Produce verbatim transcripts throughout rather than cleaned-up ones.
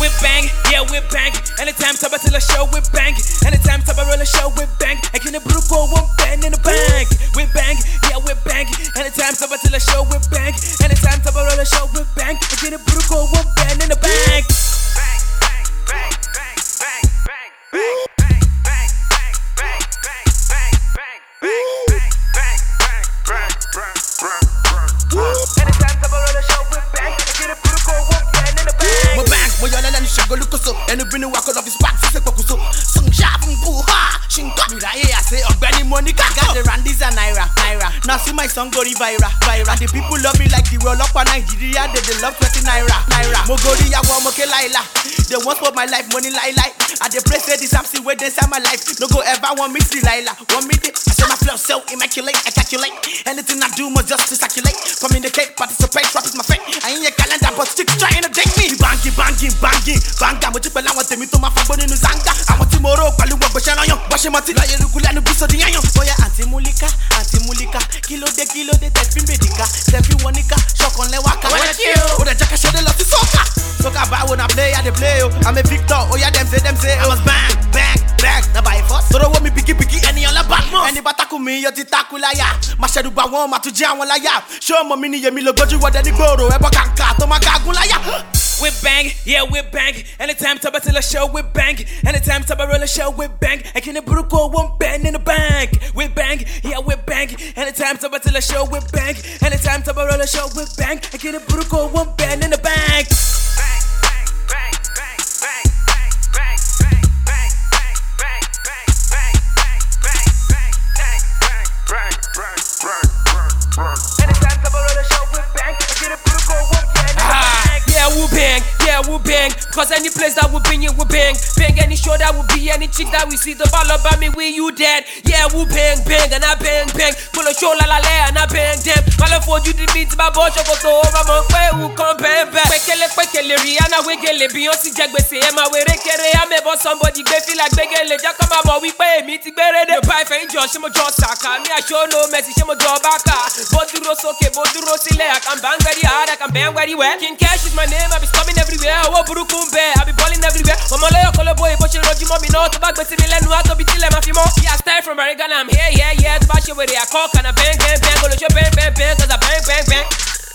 we bang, yeah we bang. Anytime top till a show we bang. Anytime top roll a show we bang. I can brook or one bang in the bank. We bang, yeah we bang. Anytime top till a show we bang. Anytime top roll a show we bang. I can brook or one bang in the bank. Bang, bang, bang, bang, bang, bang, bang, bang, bang, bang, bang, bang, bang, bang, bang, bang, bang, bang, bang. Anytime top roll a show we bang. I can brook or one bang in the bank. Mo bang, mo yalla lan shago lukoso. Enu binu wa ko love is back se kokuso. Sung sharp mpu ha. Shinka mi raye I say Ogbeni Monica. Got the Randis and Naira, Naira. Now see my song go viral, viral. And the people love me like the roll up on Nigeria. They they love twenty Naira, Naira. Mo gori ya wa mo ke laila. They want for my life, money lie lie. And they pray say this I'm still where they say my life. No go ever want me to Laila. Want me this? I say my flow so immaculate, I calculate. Anything I do must just to circulate. Communicate, participate, rap is my fate. I ain't your calendar, but stick trying to take me. Banging, banging, banging, banga. Mo tipela want me to my family no zanga. I want tomorrow, palu wa bosha na yon. Bosha mati la ye lukula no biso di yan. Oh yeah, Auntie Mulika, Auntie Mulika. Kilo de kilo de tefi medica. Tefi wanika, shock on le waka. What you? Oh the jacka show the love to soca. Soca ba when I play, I dey play. I'm a victor. Oh yeah, them say, them say. I must bang, bang, bang. Now by force. So don't want me biggie, biggie. Any on la back mo. Any bataku me, yo ti takula ya. Mashedu ba won ma tu jam wala ya. Show mo mini ye mi lo goju wa deni gboro. Ebo kanka to ma gagun la ya. We bang, yeah we bang. Anytime top till a show we bang. Anytime top roll a show we bang. I can brook or one bang in the bank. We bang, yeah we bang. Anytime top till a show we bang. Anytime top roll a show we bang. I can brook or one bang in the bank. Bang, bang, bang, bang, bang, bang, bang, bang, bang, bang, bang, bang, bang, bang, bang, bang, bang, bang, bang. Anytime top roll a show we bang. I can brook or one bang in the bank. Yeah, we bang, yeah, we bang. Cause any place that we bring you, we bang. Bang any show that will be, any chick that we see the ball about me, we you dead. Yeah, we bang, bang, and I bang, bang. Pull a show la la la, and I bang, damn. All for you to beat my boy, go to over my way, who come bang, bang. Kwekele, kwekele, Rihanna, wegele, Beyonce, Jagbese, Emma, we rekere, I'm about somebody, they feel like begele, Jakama, but we pay me to be ready. The pipe ain't just, I'm a jaw saka. Me, I show no message, I'm a jaw baka. Boduro, soke, boduro, sile, I can bang very hard, I can bang very well. King Cash is my name, I be coming everywhere. I want Burukumbe, I be balling everywhere. I'm a loyal color boy, but you know you mommy not to back, but still learn how to be till I'm a more. Yeah, style from American, I'm here, yeah, yeah. To bash you with it, I call, can I bang, bang, bang, go to your bang, bang, bang, cause I bang, bang, bang.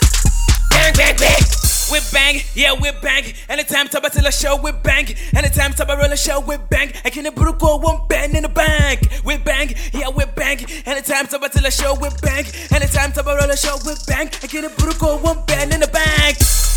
Bang, bang, bang. We bang, yeah, we bang. Anytime top till a show, we bang. Anytime top roll a show, we bang. I can brook or one bang in the bank. We bang, yeah, we bang. Anytime top till a show, we bang. Anytime top roll a show, we bang. I can brook or one bang in the bank.